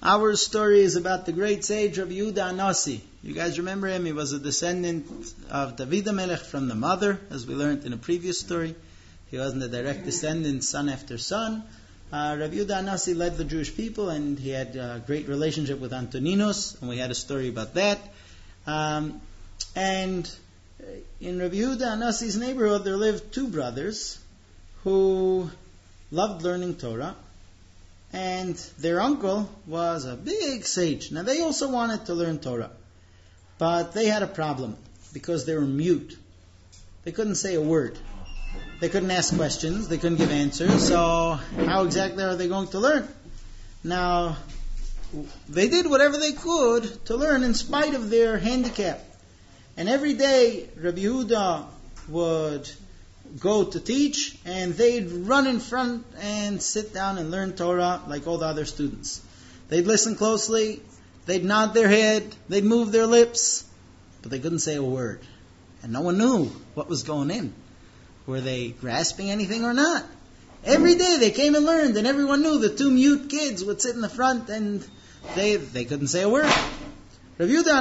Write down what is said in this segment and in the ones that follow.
Our story is about the great sage Rabbi Yehuda Anasi. You guys remember him? He was a descendant of David HaMelech from the mother, as we learned in a previous story. He wasn't a direct descendant, son after son. Rabbi Yehuda Anasi led the Jewish people, and he had a great relationship with Antoninus, and we had a story about that. And in Rabbi Yehuda Anasi's neighborhood, there lived two brothers who loved learning Torah, and their uncle was a big sage. Now, they also wanted to learn Torah, but they had a problem because they were mute. They couldn't say a word. They couldn't ask questions. They couldn't give answers. So how exactly are they going to learn? Now, they did whatever they could to learn in spite of their handicap. And every day, Rabbi Yehuda would go to teach, and they'd run in front and sit down and learn Torah like all the other students. They'd listen closely, they'd nod their head, they'd move their lips, but they couldn't say a word. And no one knew what was going in. Were they grasping anything or not? Every day they came and learned, and everyone knew the two mute kids would sit in the front and they couldn't say a word. Rabbi Yehuda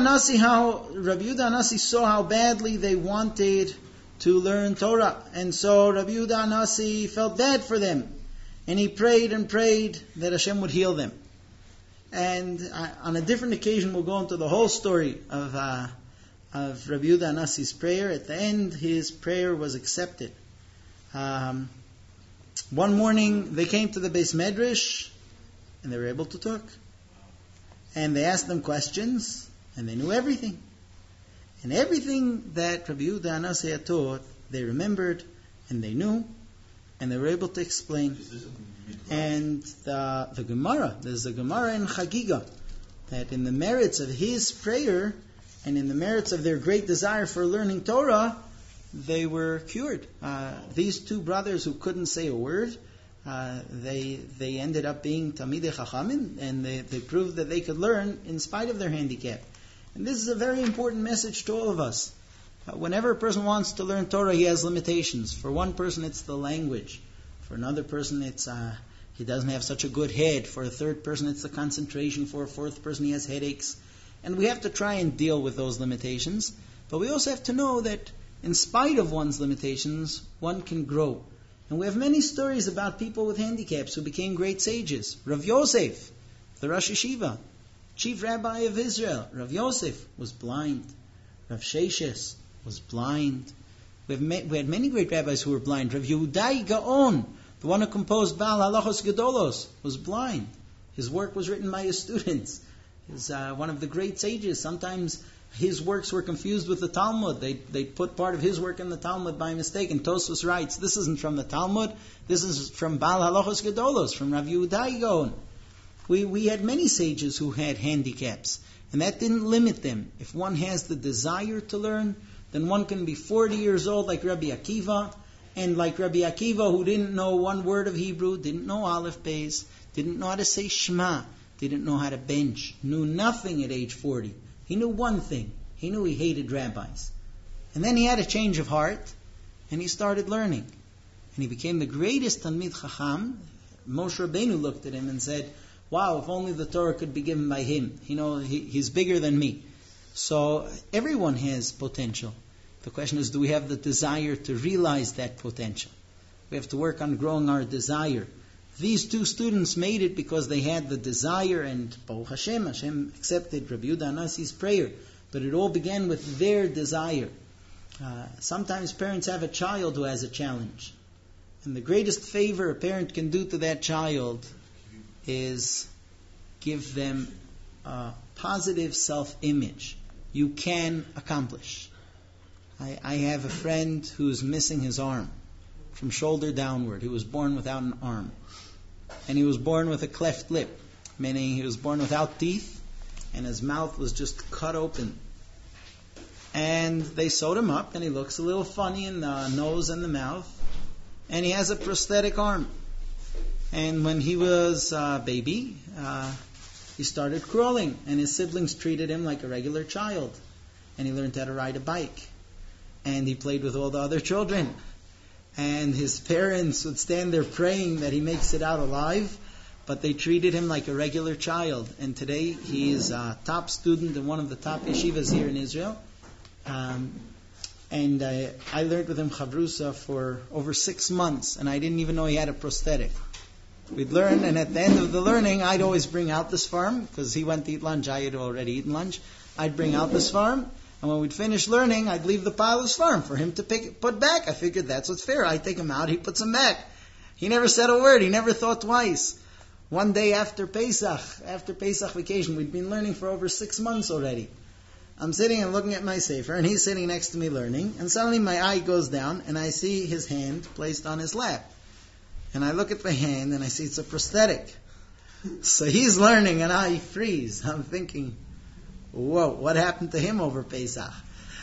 Anasi saw how badly they wanted to learn Torah. And so Rabbi Yehuda Anasi felt bad for them. And he prayed and prayed that Hashem would heal them. And on a different occasion, we'll go into the whole story of Rabbi Yehuda Anasi's prayer. At the end, his prayer was accepted. One morning, they came to the Beis Medrash, and they were able to talk. And they asked them questions, and they knew everything. And everything that Rabbi Yehuda Anasi had taught, they remembered, and they knew, and they were able to explain. And the Gemara, there's a Gemara in Chagiga, that in the merits of his prayer, and in the merits of their great desire for learning Torah, they were cured. These two brothers who couldn't say a word, they ended up being Talmidei Chachamim, and they proved that they could learn in spite of their handicap. And this is a very important message to all of us. Whenever a person wants to learn Torah, he has limitations. For one person, it's the language. For another person, it's he doesn't have such a good head. For a third person, it's the concentration. For a fourth person, he has headaches. And we have to try and deal with those limitations. But we also have to know that in spite of one's limitations, one can grow. And we have many stories about people with handicaps who became great sages. Rav Yosef, the Rosh Yeshiva, chief rabbi of Israel. Rav Yosef was blind. Rav Sheshes was blind. We had many great rabbis who were blind. Rav Yehudai Gaon, the one who composed Baal Halachos Gedolos, was blind. His work was written by his students. He's one of the great sages. Sometimes his works were confused with the Talmud. They put part of his work in the Talmud by mistake. And Tosfos writes, this isn't from the Talmud. This is from Baal Halachos Gedolos, from Rav Yehudai Gaon. We had many sages who had handicaps, and that didn't limit them. If one has the desire to learn, then one can be 40 years old like Rabbi Akiva, and like Rabbi Akiva, who didn't know one word of Hebrew, didn't know Aleph Beis, didn't know how to say Shema, didn't know how to bench, knew nothing at age 40. He knew one thing. He knew he hated rabbis. And then he had a change of heart, and he started learning. And he became the greatest Talmid Chacham. Moshe Rabbeinu looked at him and said, wow, if only the Torah could be given by him. He's bigger than me. So everyone has potential. The question is, do we have the desire to realize that potential? We have to work on growing our desire. These two students made it because they had the desire, and Baruch Hashem accepted Rabbi Yehuda Anasi's prayer. But it all began with their desire. Sometimes parents have a child who has a challenge. And the greatest favor a parent can do to that child is give them a positive self-image. You can accomplish. I have a friend who's missing his arm from shoulder downward. He was born without an arm. And he was born with a cleft lip, meaning he was born without teeth, and his mouth was just cut open. And they sewed him up, and he looks a little funny in the nose and the mouth, and he has a prosthetic arm. And when he was a baby, he started crawling, and his siblings treated him like a regular child. And he learned how to ride a bike. And he played with all the other children. And his parents would stand there praying that he makes it out alive. but they treated him like a regular child. And today he is a top student in one of the top yeshivas here in Israel. And I learned with him Chavrusa for over 6 months, and I didn't even know he had a prosthetic. We'd learn, and at the end of the learning, I'd always bring out this farm, because he went to eat lunch, I had already eaten lunch. I'd bring out this farm, and when we'd finish learning, I'd leave the pile of his farm for him to put back. I figured that's what's fair. I take him out, he puts him back. He never said a word, he never thought twice. One day after Pesach vacation, we'd been learning for over 6 months already. I'm sitting and looking at my sefer, and he's sitting next to me learning, and suddenly my eye goes down, and I see his hand placed on his lap. And I look at the hand, and I see it's a prosthetic. So he's learning, and I freeze. I'm thinking, whoa, what happened to him over Pesach?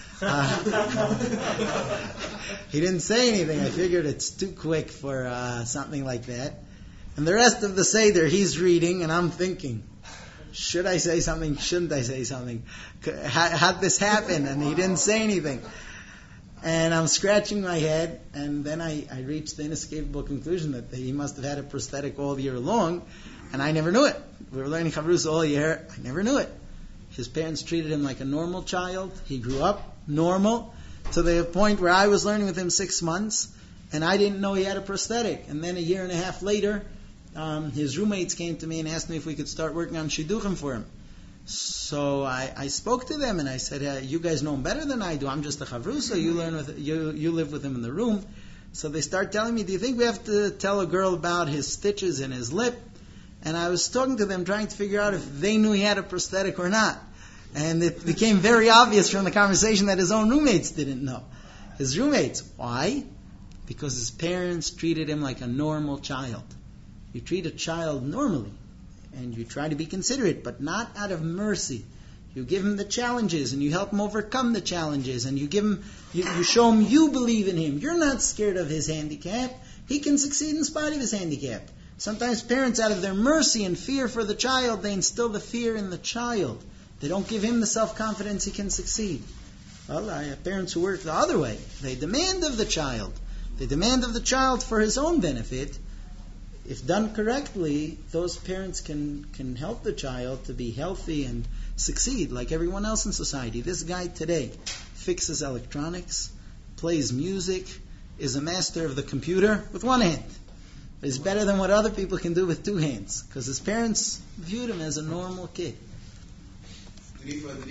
He didn't say anything. I figured it's too quick for something like that. And the rest of the Seder, he's reading, and I'm thinking, should I say something? Shouldn't I say something? How'd this happen? And he didn't say anything. And I'm scratching my head, and then I reached the inescapable conclusion that he must have had a prosthetic all year long, and I never knew it. We were learning Chavrus all year. I never knew it. His parents treated him like a normal child. He grew up normal to the point where I was learning with him 6 months, and I didn't know he had a prosthetic. And then a year and a half later, his roommates came to me and asked me if we could start working on shidduchim for him. So I spoke to them and I said, you guys know him better than I do. I'm just a chavrusa. You live with him in the room. So they start telling me, do you think we have to tell a girl about his stitches in his lip? And I was talking to them trying to figure out if they knew he had a prosthetic or not. And it became very obvious from the conversation that his own roommates didn't know. His roommates. Why? Because his parents treated him like a normal child. You treat a child normally. And you try to be considerate, but not out of mercy. You give him the challenges, and you help him overcome the challenges, and you give him, you show him you believe in him. You're not scared of his handicap. He can succeed in spite of his handicap. Sometimes parents, out of their mercy and fear for the child, they instill the fear in the child. They don't give him the self-confidence he can succeed. Well, I have parents who work the other way. They demand of the child. They demand of the child for his own benefit. If done correctly, those parents can help the child to be healthy and succeed like everyone else in society. This guy today fixes electronics, plays music, is a master of the computer with one hand. It's better than what other people can do with 2 hands, because his parents viewed him as a normal kid.